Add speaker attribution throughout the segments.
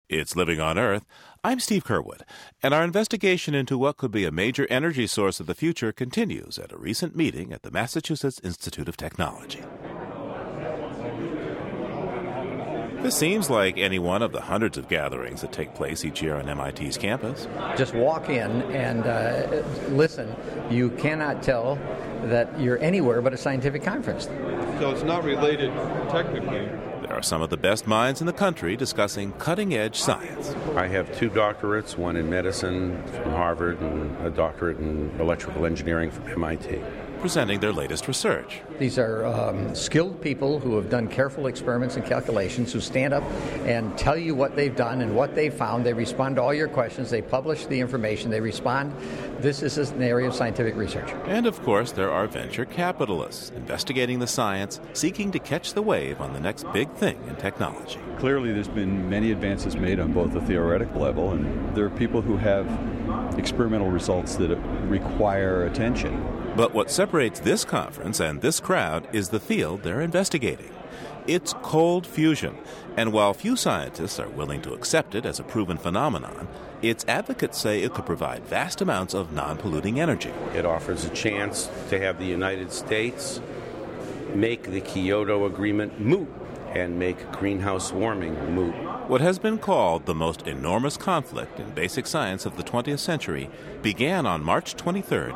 Speaker 1: It's Living on Earth. I'm Steve Curwood, and our investigation into what could be a major energy source of the future continues at a recent meeting at the Massachusetts Institute of Technology. This seems like any one of the hundreds of gatherings that take place each year on MIT's campus.
Speaker 2: Just walk in and listen. You cannot tell that you're anywhere but a scientific conference.
Speaker 3: So it's not related technically.
Speaker 1: There are some of the best minds in the country discussing cutting-edge science.
Speaker 4: I have 2 doctorates, one in medicine from Harvard and a doctorate in electrical engineering from MIT.
Speaker 1: Presenting their latest research.
Speaker 2: These are skilled people who have done careful experiments and calculations, who stand up and tell you what they've done and what they found. They respond to all your questions. They publish the information. They respond. This is an area of scientific research.
Speaker 1: And, of course, there are venture capitalists investigating the science, seeking to catch the wave on the next big thing in technology.
Speaker 5: Clearly, there's been many advances made on both the theoretical level, and there are people who have experimental results that require attention.
Speaker 1: But what separates this conference and this crowd is the field they're investigating. It's cold fusion, and while few scientists are willing to accept it as a proven phenomenon, its advocates say it could provide vast amounts of non-polluting energy.
Speaker 4: It offers a chance to have the United States make the Kyoto Agreement moot and make greenhouse warming moot.
Speaker 1: What has been called the most enormous conflict in basic science of the 20th century began on March 23rd,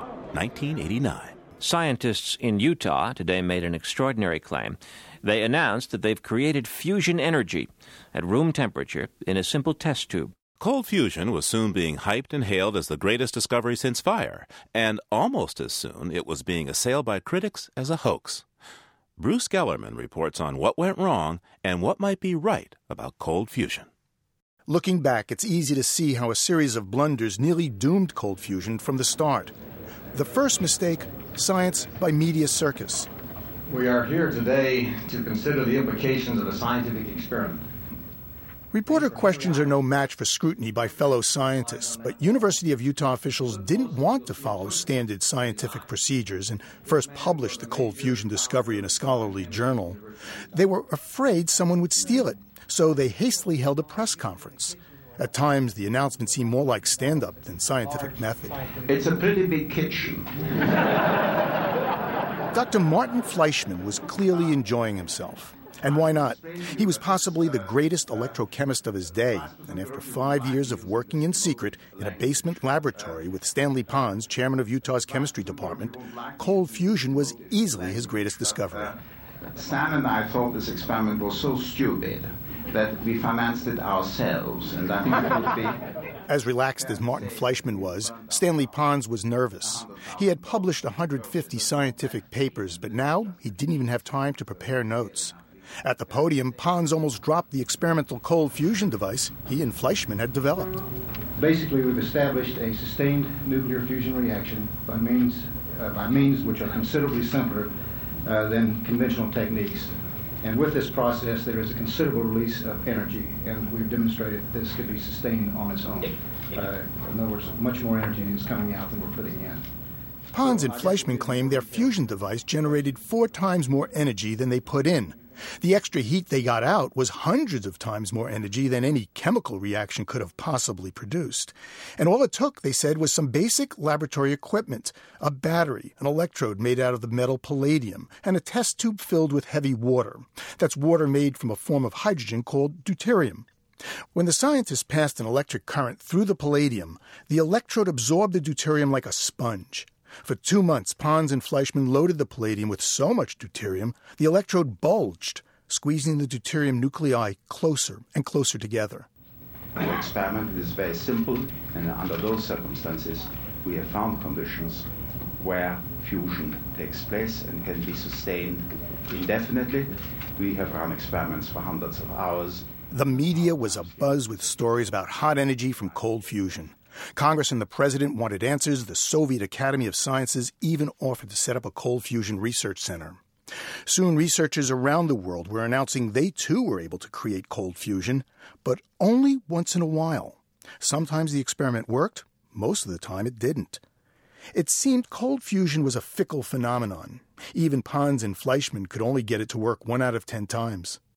Speaker 1: 1989.
Speaker 6: Scientists in Utah today made an extraordinary claim. They announced that they've created fusion energy at room temperature in a simple test tube.
Speaker 1: Cold fusion was soon being hyped and hailed as the greatest discovery since fire, and almost as soon it was being assailed by critics as a hoax. Bruce Gellerman reports on what went wrong and what might be right about cold fusion.
Speaker 7: Looking back, it's easy to see how a series of blunders nearly doomed cold fusion from the start. The first mistake, science by media circus.
Speaker 8: We are here today to consider the implications of a scientific experiment.
Speaker 7: Reporter questions are no match for scrutiny by fellow scientists, but University of Utah officials didn't want to follow standard scientific procedures and first publish the cold fusion discovery in a scholarly journal. They were afraid someone would steal it, so they hastily held a press conference. At times, the announcement seemed more like stand-up than scientific method.
Speaker 8: It's a pretty big kitchen.
Speaker 7: Dr. Martin Fleischmann was clearly enjoying himself. And why not? He was possibly the greatest electrochemist of his day, and after 5 years of working in secret in a basement laboratory with Stanley Pons, chairman of Utah's chemistry department, cold fusion was easily his greatest discovery.
Speaker 8: Stan and I thought this experiment was so stupid that we financed it ourselves, and I think it would be...
Speaker 7: As relaxed as Martin Fleischmann was, Stanley Pons was nervous. He had published 150 scientific papers, but now he didn't even have time to prepare notes. At the podium, Pons almost dropped the experimental cold fusion device he and Fleischmann had developed.
Speaker 9: Basically, we've established a sustained nuclear fusion reaction by means which are considerably simpler than conventional techniques. And with this process, there is a considerable release of energy, and we've demonstrated that this could be sustained on its own. In other words, much more energy is coming out than we're putting in.
Speaker 7: Pons and Fleischmann claimed their fusion device generated 4 times more energy than they put in. The extra heat they got out was hundreds of times more energy than any chemical reaction could have possibly produced. And all it took, they said, was some basic laboratory equipment, a battery, an electrode made out of the metal palladium, and a test tube filled with heavy water. That's water made from a form of hydrogen called deuterium. When the scientists passed an electric current through the palladium, the electrode absorbed the deuterium like a sponge. For 2 months, Pons and Fleischmann loaded the palladium with so much deuterium, the electrode bulged, squeezing the deuterium nuclei closer and closer together.
Speaker 8: The experiment is very simple, and under those circumstances, we have found conditions where fusion takes place and can be sustained indefinitely. We have run experiments for hundreds of hours.
Speaker 7: The media was abuzz with stories about hot energy from cold fusion. Congress and the president wanted answers. The Soviet Academy of Sciences even offered to set up a cold fusion research center. Soon, researchers around the world were announcing they too were able to create cold fusion, but only once in a while. Sometimes the experiment worked, most of the time it didn't. It seemed cold fusion was a fickle phenomenon. Even Pons and Fleischmann could only get it to work 1 out of 10 times.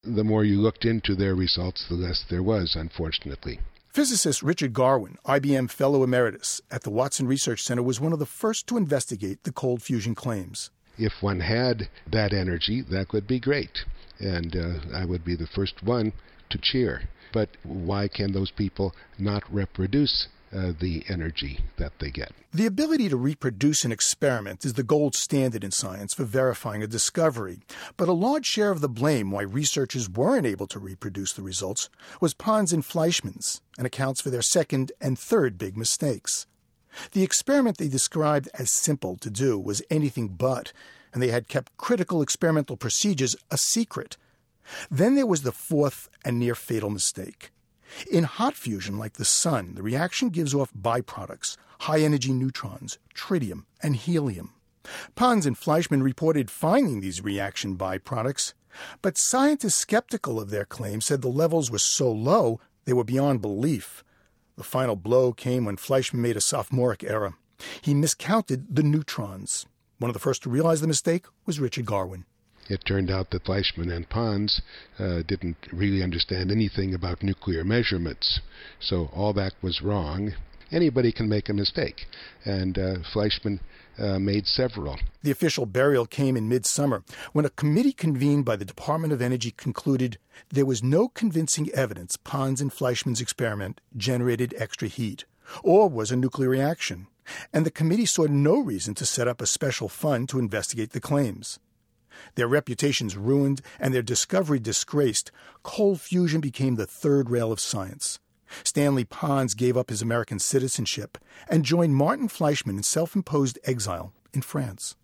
Speaker 10: The more you looked into their results, the less there was, unfortunately.
Speaker 7: Physicist Richard Garwin, IBM Fellow Emeritus at the Watson Research Center, was one of the first to investigate the cold fusion claims.
Speaker 10: If one had that energy, that would be great, and I would be the first one to cheer. But why can those people not reproduce the energy that they get?
Speaker 7: The ability to reproduce an experiment is the gold standard in science for verifying a discovery. But a large share of the blame why researchers weren't able to reproduce the results was Pons and Fleischmann's, and accounts for their second and third big mistakes. The experiment they described as simple to do was anything but, and they had kept critical experimental procedures a secret. Then there was the fourth and near-fatal mistake. In hot fusion, like the sun, the reaction gives off byproducts, high-energy neutrons, tritium, and helium. Pons and Fleischmann reported finding these reaction byproducts, but scientists skeptical of their claims said the levels were so low they were beyond belief. The final blow came when Fleischmann made a sophomoric error. He miscounted the neutrons. One of the first to realize the mistake was Richard Garwin.
Speaker 10: It turned out that Fleischmann and Pons didn't really understand anything about nuclear measurements, so all that was wrong. Anybody can make a mistake, and Fleischmann made several.
Speaker 7: The official burial came in midsummer, when a committee convened by the Department of Energy concluded there was no convincing evidence Pons and Fleischmann's experiment generated extra heat, or was a nuclear reaction, and the committee saw no reason to set up a special fund to investigate the claims. Their reputations ruined and their discovery disgraced, cold fusion became the third rail of science. Stanley Pons gave up his American citizenship and joined Martin Fleischmann in self-imposed exile in France.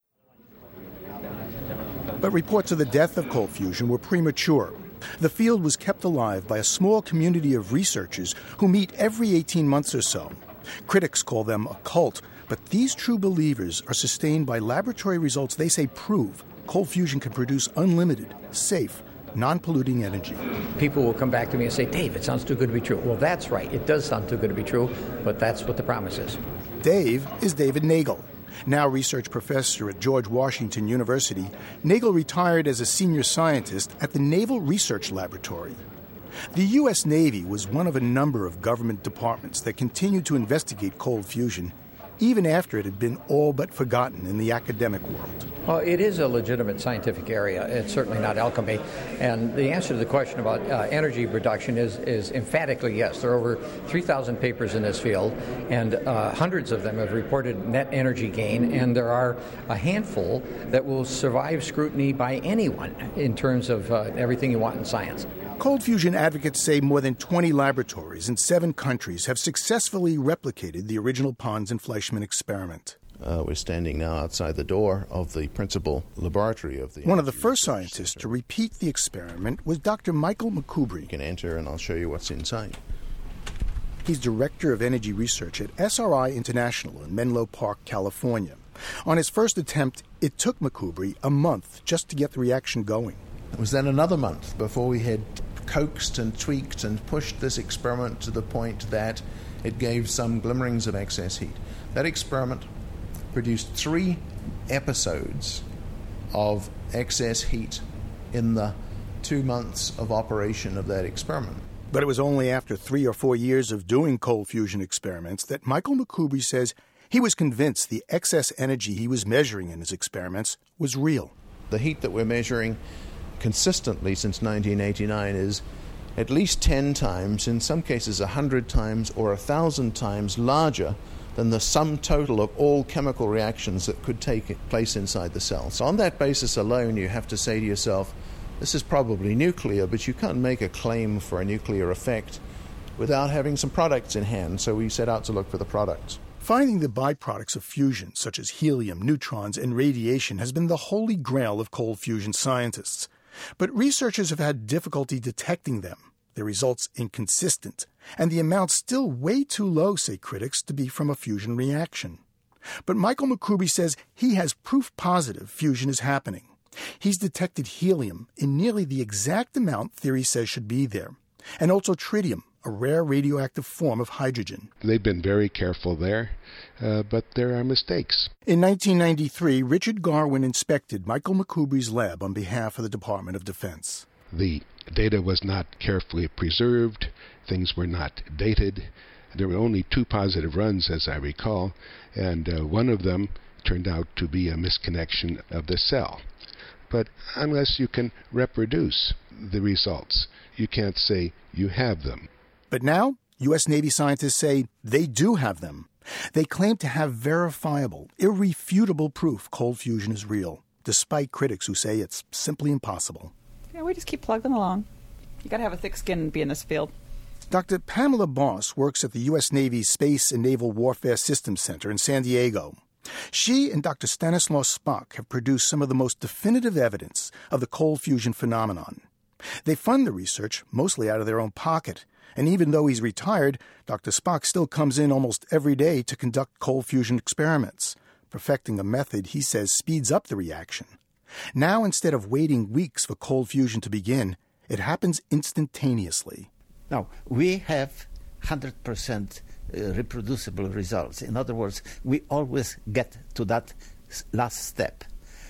Speaker 7: But reports of the death of cold fusion were premature. The field was kept alive by a small community of researchers who meet every 18 months or so. Critics call them a cult, but these true believers are sustained by laboratory results they say prove cold fusion can produce unlimited, safe, non-polluting energy.
Speaker 2: People will come back to me and say, Dave, it sounds too good to be true. Well, that's right. It does sound too good to be true, but that's what the promise is.
Speaker 7: Dave is David Nagel. Now research professor at George Washington University, Nagel retired as a senior scientist at the Naval Research Laboratory. The U.S. Navy was one of a number of government departments that continued to investigate cold fusion, even after it had been all but forgotten in the academic world.
Speaker 2: Well, it is a legitimate scientific area. It's certainly not alchemy. And the answer to the question about energy reduction is emphatically yes. There are over 3,000 papers in this field, and hundreds of them have reported net energy gain, and there are a handful that will survive scrutiny by anyone in terms of everything you want in science.
Speaker 7: Cold fusion advocates say more than 20 laboratories in 7 countries have successfully replicated the original Pons and Fleischmann experiment.
Speaker 11: We're standing now outside the door of the principal laboratory of the...
Speaker 7: One of the first scientists to repeat the experiment was Dr. Michael McCubry.
Speaker 11: You can enter and I'll show you what's inside.
Speaker 7: He's Director of Energy Research at SRI International in Menlo Park, California. On his first attempt, it took McCubry a month just to get the reaction going.
Speaker 11: It was then another month before we had coaxed and tweaked and pushed this experiment to the point that it gave some glimmerings of excess heat. That experiment produced 3 episodes of excess heat in the 2 months of operation of that experiment.
Speaker 7: But it was only after 3 or 4 years of doing cold fusion experiments that Michael McCubry says he was convinced the excess energy he was measuring in his experiments was real.
Speaker 11: The heat that we're measuring consistently since 1989 is at least 10 times, in some cases 100 times or 1,000 times larger than the sum total of all chemical reactions that could take place inside the cell. So on that basis alone, you have to say to yourself, this is probably nuclear, but you can't make a claim for a nuclear effect without having some products in hand. So we set out to look for the products.
Speaker 7: Finding the byproducts of fusion, such as helium, neutrons, and radiation, has been the holy grail of cold fusion scientists. But researchers have had difficulty detecting them, their results inconsistent, and the amount still way too low, say critics, to be from a fusion reaction. But Michael McCubry says he has proof positive fusion is happening. He's detected helium in nearly the exact amount theory says should be there, and also tritium, a rare radioactive form of hydrogen.
Speaker 10: They've been very careful there, but there are mistakes.
Speaker 7: In 1993, Richard Garwin inspected Michael McCubry's lab on behalf of the Department of Defense.
Speaker 10: The data was not carefully preserved. Things were not dated. There were only 2 positive runs, as I recall, and one of them turned out to be a misconnection of the cell. But unless you can reproduce the results, you can't say you have them.
Speaker 7: But now, U.S. Navy scientists say they do have them. They claim to have verifiable, irrefutable proof cold fusion is real, despite critics who say it's simply impossible.
Speaker 12: Yeah, we just keep plugging along. You got to have a thick skin and be in this field.
Speaker 7: Dr. Pamela Boss works at the U.S. Navy's Space and Naval Warfare Systems Center in San Diego. She and Dr. Stanislaus Spock have produced some of the most definitive evidence of the cold fusion phenomenon. They fund the research mostly out of their own pocket, and even though he's retired, Dr. Spock still comes in almost every day to conduct cold fusion experiments, perfecting a method he says speeds up the reaction. Now, instead of waiting weeks for cold fusion to begin, it happens instantaneously.
Speaker 13: Now, we have 100% reproducible results. In other words, we always get to that last step.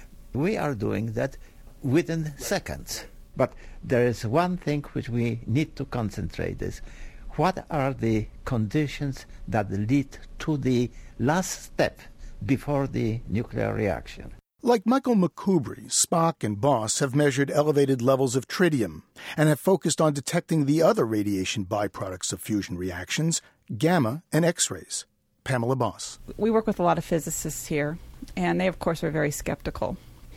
Speaker 13: We are doing that within seconds. But there is one thing which we need to concentrate is what are the conditions that lead to the last step before the nuclear reaction.
Speaker 7: Like Michael McCubry, Spock and Boss have measured elevated levels of tritium and have focused on detecting the other radiation byproducts of fusion reactions, gamma and X-rays. Pamela Boss.
Speaker 12: We work with a lot of physicists here, and they, of course, are very skeptical.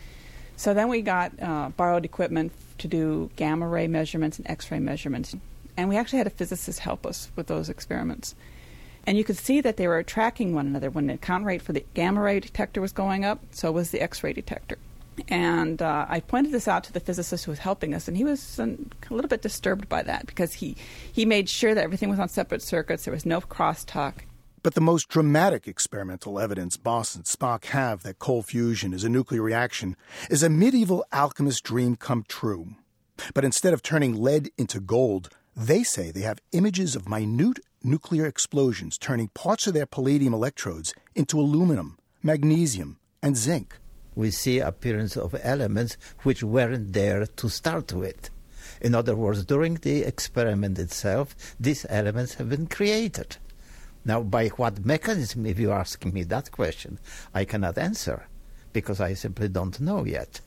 Speaker 12: So then we got borrowed equipment to do gamma ray measurements and X-ray measurements. And we actually had a physicist help us with those experiments. And you could see that they were tracking one another. When the count rate for the gamma ray detector was going up, so was the X-ray detector. And I pointed this out to the physicist who was helping us, and he was a little bit disturbed by that because he made sure that everything was on separate circuits, there was no crosstalk.
Speaker 7: But the most dramatic experimental evidence Boss and Spock have that cold fusion is a nuclear reaction is a medieval alchemist dream come true. But instead of turning lead into gold, they say they have images of minute nuclear explosions turning parts of their palladium electrodes into aluminum, magnesium, and zinc.
Speaker 13: We see appearance of elements which weren't there to start with. In other words, during the experiment itself, these elements have been created. Now, by what mechanism, if you're asking me that question, I cannot answer, because I simply don't know yet.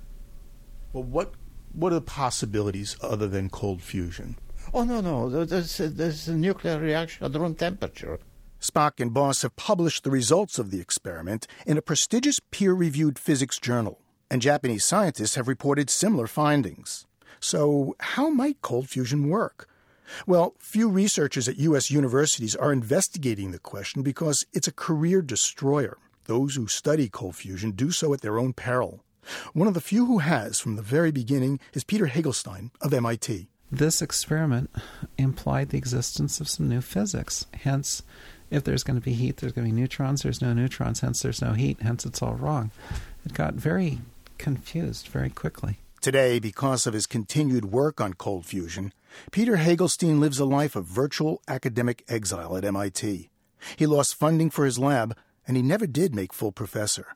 Speaker 7: Well, what are the possibilities other than cold fusion?
Speaker 13: Oh, no. There's a nuclear reaction at room temperature.
Speaker 7: Spock and Boss have published the results of the experiment in a prestigious peer-reviewed physics journal, and Japanese scientists have reported similar findings. So how might cold fusion work? Well, few researchers at U.S. universities are investigating the question because it's a career destroyer. Those who study cold fusion do so at their own peril. One of the few who has from the very beginning is Peter Hagelstein of MIT.
Speaker 14: This experiment implied the existence of some new physics. Hence, if there's going to be heat, there's going to be neutrons. There's no neutrons, hence there's no heat. Hence, it's all wrong. It got very confused very quickly.
Speaker 7: Today, because of his continued work on cold fusion, Peter Hagelstein lives a life of virtual academic exile at MIT. He lost funding for his lab, and he never did make full professor.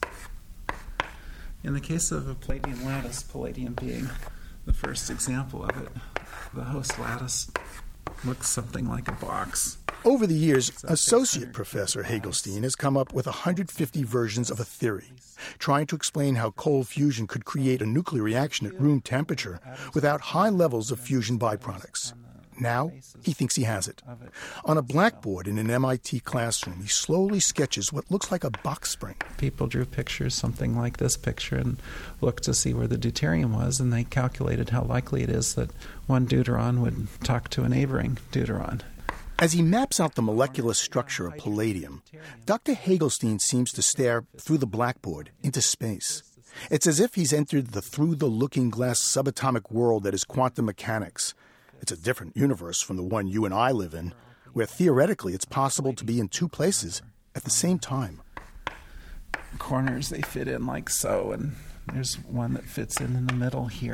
Speaker 14: In the case of a palladium lattice, palladium being the first example of it, the host lattice looks something like a box.
Speaker 7: Over the years, Associate Professor Hagelstein has come up with 150 versions of a theory, trying to explain how cold fusion could create a nuclear reaction at room temperature without high levels of fusion byproducts. Now, he thinks he has it. On a blackboard in an MIT classroom, he slowly sketches what looks like a box spring.
Speaker 14: People drew pictures, something like this picture, and looked to see where the deuterium was, and they calculated how likely it is that one deuteron would talk to a neighboring deuteron.
Speaker 7: As he maps out the molecular structure of palladium, Dr. Hagelstein seems to stare through the blackboard into space. It's as if he's entered the through-the-looking-glass subatomic world that is quantum mechanics. It's a different universe from the one you and I live in, where theoretically it's possible to be in two places at the same time.
Speaker 14: Corners, they fit in like so, and there's one that fits in the middle here.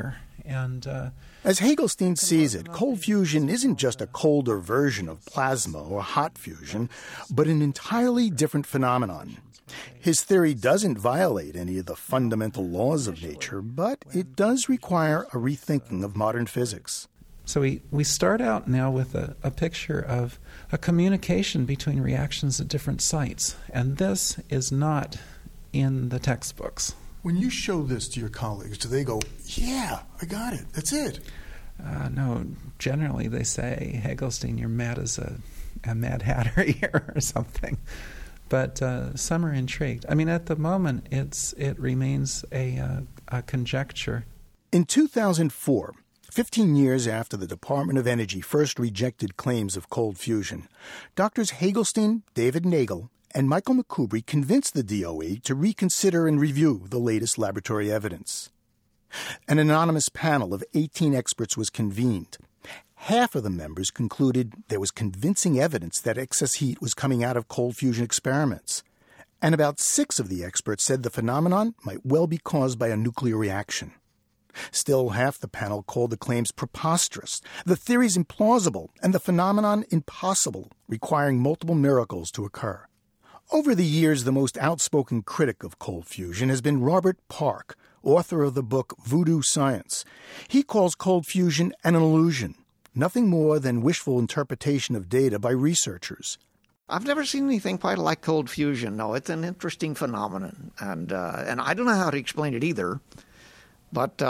Speaker 14: And
Speaker 7: as Hagelstein sees it, cold fusion isn't just a colder version of plasma or hot fusion, but an entirely different phenomenon. His theory doesn't violate any of the fundamental laws of nature, but it does require a rethinking of modern physics.
Speaker 14: So we start out now with a picture of a communication between reactions at different sites, and this is not in the textbooks.
Speaker 7: When you show this to your colleagues, do they go, yeah, I got it, that's it?
Speaker 14: No, generally they say, Hagelstein, you're mad as a Mad Hatter here or something. But some are intrigued. I mean, at the moment, it remains a conjecture.
Speaker 7: In 2004, 15 years after the Department of Energy first rejected claims of cold fusion, Drs. Hagelstein, David Nagel, and Michael McCubry convinced the DOE to reconsider and review the latest laboratory evidence. An anonymous panel of 18 experts was convened. Half of the members concluded there was convincing evidence that excess heat was coming out of cold fusion experiments, and about 6 of the experts said the phenomenon might well be caused by a nuclear reaction. Still, half the panel called the claims preposterous, the theories implausible, and the phenomenon impossible, requiring multiple miracles to occur. Over the years, the most outspoken critic of cold fusion has been Robert Park, author of the book Voodoo Science. He calls cold fusion an illusion, nothing more than wishful interpretation of data by researchers.
Speaker 15: I've never seen anything quite like cold fusion. No, it's an interesting phenomenon, and I don't know how to explain it either. But,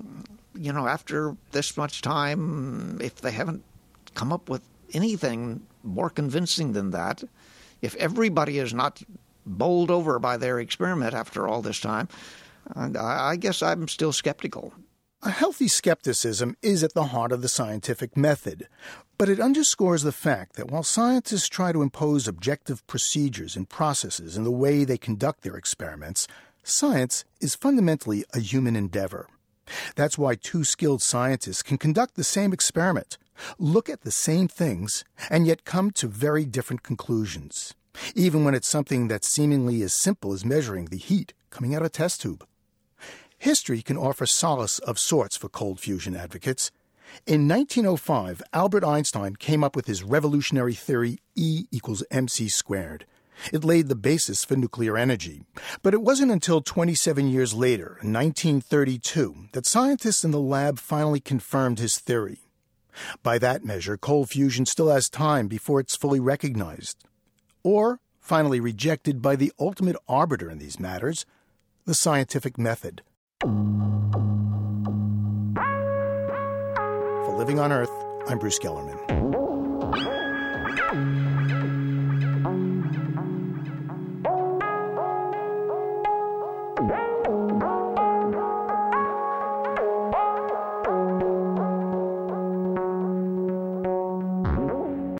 Speaker 15: after this much time, if they haven't come up with anything more convincing than that, if everybody is not bowled over by their experiment after all this time, I guess I'm still skeptical.
Speaker 7: A healthy skepticism is at the heart of the scientific method, but it underscores the fact that while scientists try to impose objective procedures and processes in the way they conduct their experiments, science is fundamentally a human endeavor. That's why 2 skilled scientists can conduct the same experiment, look at the same things, and yet come to very different conclusions, even when it's something that's seemingly as simple as measuring the heat coming out of a test tube. History can offer solace of sorts for cold fusion advocates. In 1905, Albert Einstein came up with his revolutionary theory E equals mc squared. It laid the basis for nuclear energy. But it wasn't until 27 years later, in 1932, that scientists in the lab finally confirmed his theory. By that measure, cold fusion still has time before it's fully recognized, or finally rejected by the ultimate arbiter in these matters, the scientific method. For Living on Earth, I'm Bruce Gellerman.